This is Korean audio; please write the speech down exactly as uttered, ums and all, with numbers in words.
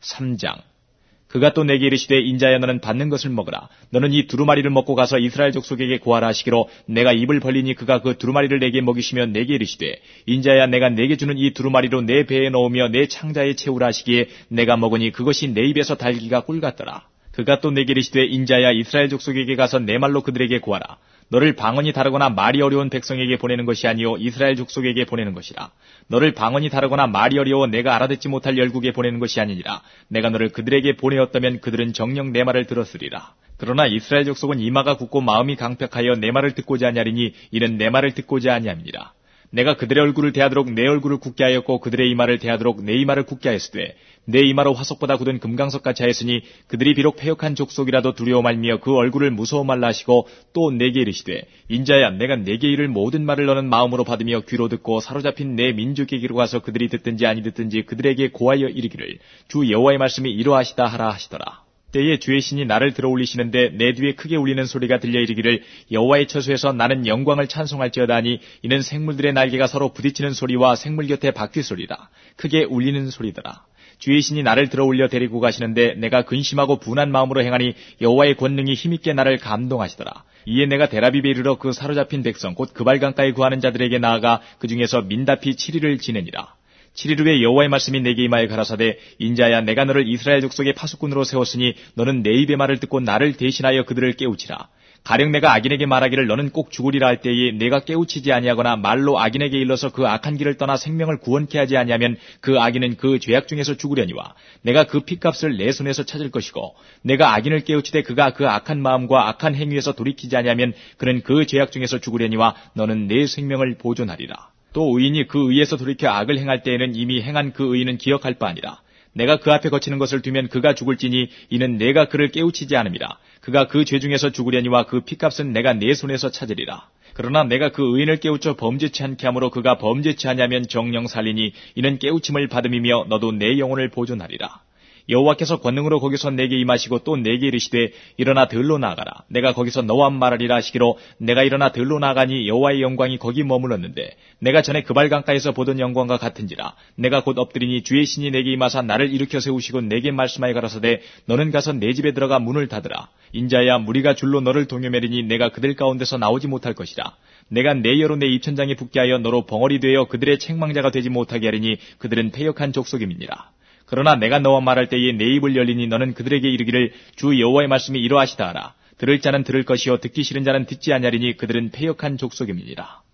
삼 장. 그가 또 내게 이르시되 인자야 너는 받는 것을 먹으라. 너는 이 두루마리를 먹고 가서 이스라엘 족속에게 고하라 하시기로 내가 입을 벌리니 그가 그 두루마리를 내게 먹이시며 내게 이르시되 인자야 내가 내게 주는 이 두루마리로 내 배에 넣으며 내 창자에 채우라 하시기에 내가 먹으니 그것이 내 입에서 달기가 꿀 같더라. 그가 또 내게 이르시되 인자야 이스라엘 족속에게 가서 내 말로 그들에게 고하라. 너를 방언이 다르거나 말이 어려운 백성에게 보내는 것이 아니요 이스라엘 족속에게 보내는 것이라. 너를 방언이 다르거나 말이 어려워 내가 알아듣지 못할 열국에 보내는 것이 아니니라. 내가 너를 그들에게 보내었다면 그들은 정녕 내 말을 들었으리라. 그러나 이스라엘 족속은 이마가 굳고 마음이 강팍하여 내 말을 듣고자 하냐리니 이는 내 말을 듣고자 하냐니라. 내가 그들의 얼굴을 대하도록 내 얼굴을 굳게 하였고 그들의 이마를 대하도록 내 이마를 굳게 하였으되 내 이마로 화석보다 굳은 금강석같이 하였으니 그들이 비록 패역한 족속이라도 두려워 말며 그 얼굴을 무서워 말라 하시고 또 내게 이르시되 인자야 내가 내게 이를 모든 말을 너는 마음으로 받으며 귀로 듣고 사로잡힌 내 민족에게로 가서 그들이 듣든지 아니 듣든지 그들에게 고하여 이르기를 주 여호와의 말씀이 이러하시다 하라 하시더라. 때에 주의 신이 나를 들어올리시는데 내 뒤에 크게 울리는 소리가 들려 이르기를 여호와의 처소에서 나는 영광을 찬송할지어다 하니 이는 생물들의 날개가 서로 부딪히는 소리와 생물 곁에 바퀴 소리라. 크게 울리는 소리더라. 주의 신이 나를 들어올려 데리고 가시는데 내가 근심하고 분한 마음으로 행하니 여호와의 권능이 힘있게 나를 감동하시더라. 이에 내가 데라비베 이르러 그 사로잡힌 백성 곧 그발강가에 구하는 자들에게 나아가 그 중에서 민다피 칠 일을 지내니라. 칠 일 후에 여호와의 말씀이 내게 임하여 가라사대 인자야 내가 너를 이스라엘 족속의 파수꾼으로 세웠으니 너는 내 입의 말을 듣고 나를 대신하여 그들을 깨우치라. 가령 내가 악인에게 말하기를 너는 꼭 죽으리라 할 때에 내가 깨우치지 아니하거나 말로 악인에게 일러서 그 악한 길을 떠나 생명을 구원케 하지 아니하면 그 악인은 그 죄악 중에서 죽으려니와 내가 그 핏값을 내 손에서 찾을 것이고 내가 악인을 깨우치되 그가 그 악한 마음과 악한 행위에서 돌이키지 아니하면 그는 그 죄악 중에서 죽으려니와 너는 내 생명을 보존하리라. 또 의인이 그 의에서 돌이켜 악을 행할 때에는 이미 행한 그 의인은 기억할 바 아니라 내가 그 앞에 거치는 것을 두면 그가 죽을지니 이는 내가 그를 깨우치지 않음이라. 그가 그 죄 중에서 죽으려니와 그 핏값은 내가 내 손에서 찾으리라. 그러나 내가 그 의인을 깨우쳐 범죄치 않게 하므로 그가 범죄치 아니하면 정령 살리니 이는 깨우침을 받음이며 너도 내 영혼을 보존하리라. 여호와께서 권능으로 거기서 내게 임하시고 또 내게 이르시되 일어나 들로 나아가라. 내가 거기서 너와 말하리라 하시기로 내가 일어나 들로 나아가니 여호와의 영광이 거기 머물렀는데 내가 전에 그발강가에서 보던 영광과 같은지라. 내가 곧 엎드리니 주의 신이 내게 임하사 나를 일으켜 세우시고 내게 말씀하여 가라사대 너는 가서 내 집에 들어가 문을 닫으라. 인자야 무리가 줄로 너를 동요매리니 내가 그들 가운데서 나오지 못할 것이라. 내가 내 여로 내 입천장에 붙게 하여 너로 벙어리 되어 그들의 책망자가 되지 못하게 하리니 그들은 패역한 족속임이니라. 그러나 내가 너와 말할 때에 내 입을 열리니 너는 그들에게 이르기를 주 여호와의 말씀이 이러하시다 하라. 들을 자는 들을 것이요 듣기 싫은 자는 듣지 아니하리니 그들은 패역한 족속임이니라.